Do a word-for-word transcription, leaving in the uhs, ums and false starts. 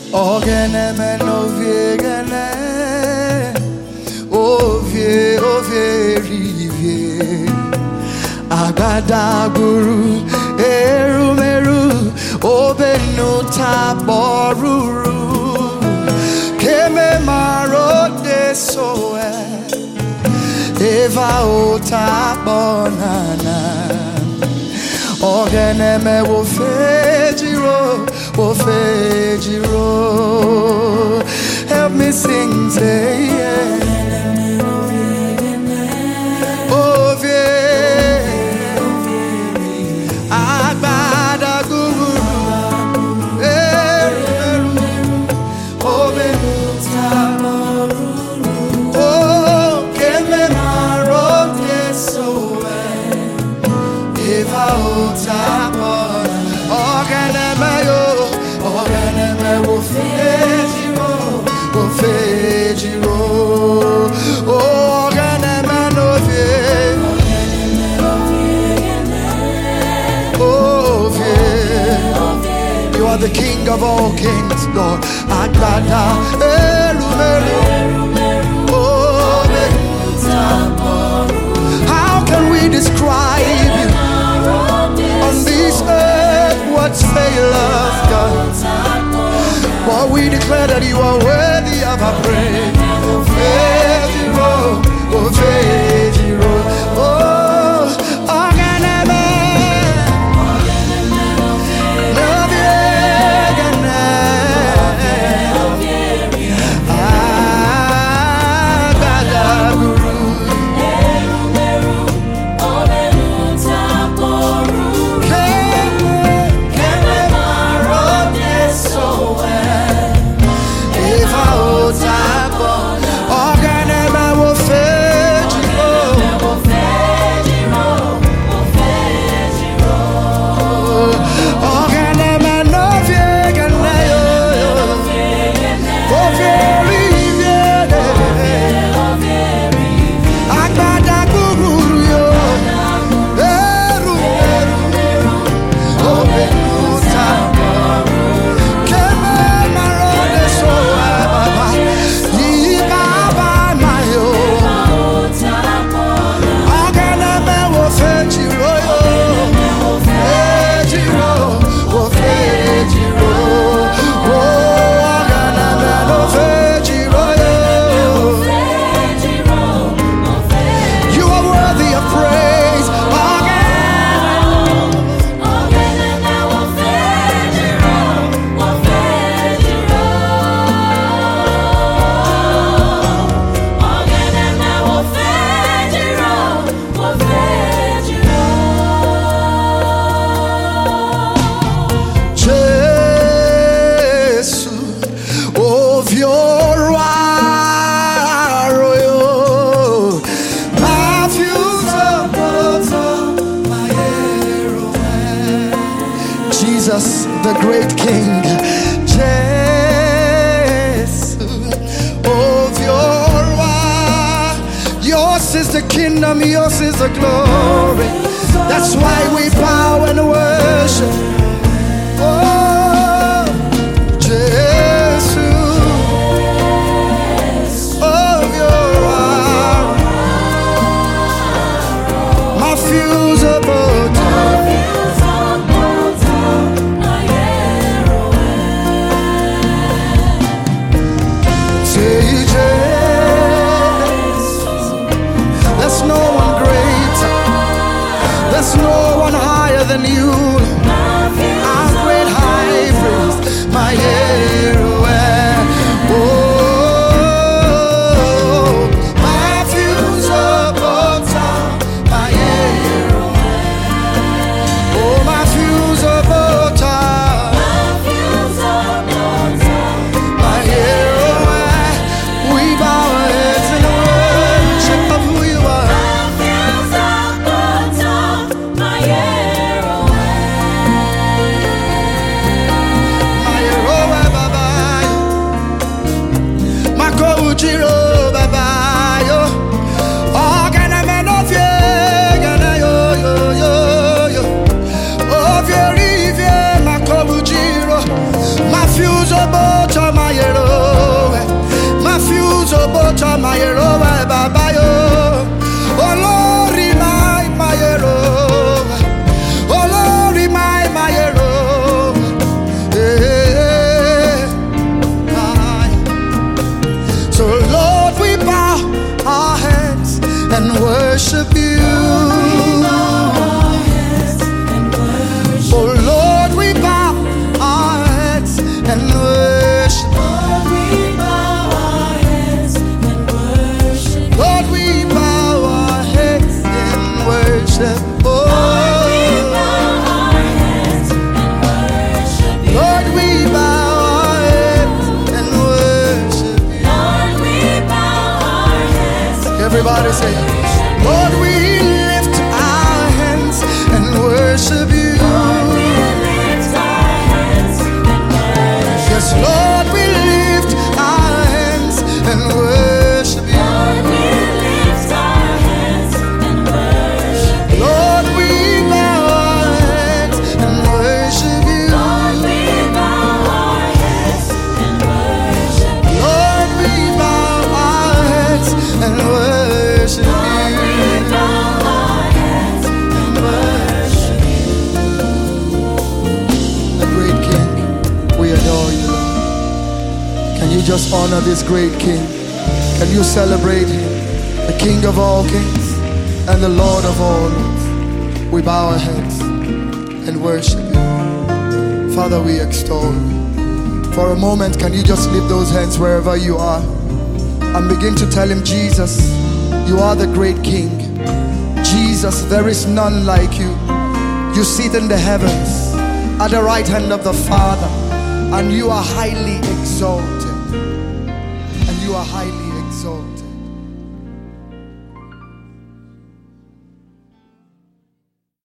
Ogene men ovie gene, ovie ovie rivie. Agada guru eru meru, obenu taboruru. Keme maro de soe, eva ota bonana. Ogene me wo fejiro, wo fejiro. Help me sing, say yeah. You are the King of all kings, Lord. Agada, Erumeru. How can we describe you on this earth? What fail us, God? But we declare that you are worthy of our praise. Fejiro, oh Fejiro, oh. Jesus, the great King, Jesus, of your word. Yours is the kingdom, yours is the glory. That's why we bow and worship. Oh, Jesus, of your word. My fuse about you. There's no one greater, there's no one higher than you. Our great high Sobocha mayero baba yo. Olori my mayero. Olori my mayero. Hey, aye. So Lord, we bow our heads and worship you. Oh Lord, we bow our heads and worship. Lord, we bow our heads and worship. Lord, we bow our heads and worship. Oh, Lord, we bow our heads and worship. Lord, we bow our heads and worship. Lord, we bow our heads. Everybody say, Lord, we lift our hands and worship you. Lord, we lift our hands and worship. Yes, Lord, we lift our hands and worship you. Lord, we lift our hands and worship. Lord, we bow our heads and worship you. Lord, we bow our heads and worship. Lord, we bow our heads and worship Lord, we you. bow our heads and worship. The great King, we adore you. Can you just honor this great King? Can you celebrate him? The King of all kings and the Lord of all lords. We bow our heads and worship you. Father, we extol you. For a moment, can you just lift those hands wherever you are and begin to tell him, Jesus, you are the great King. Jesus, there is none like you. You sit in the heavens at the right hand of the Father, and you are highly exalted. And you are highly exalted.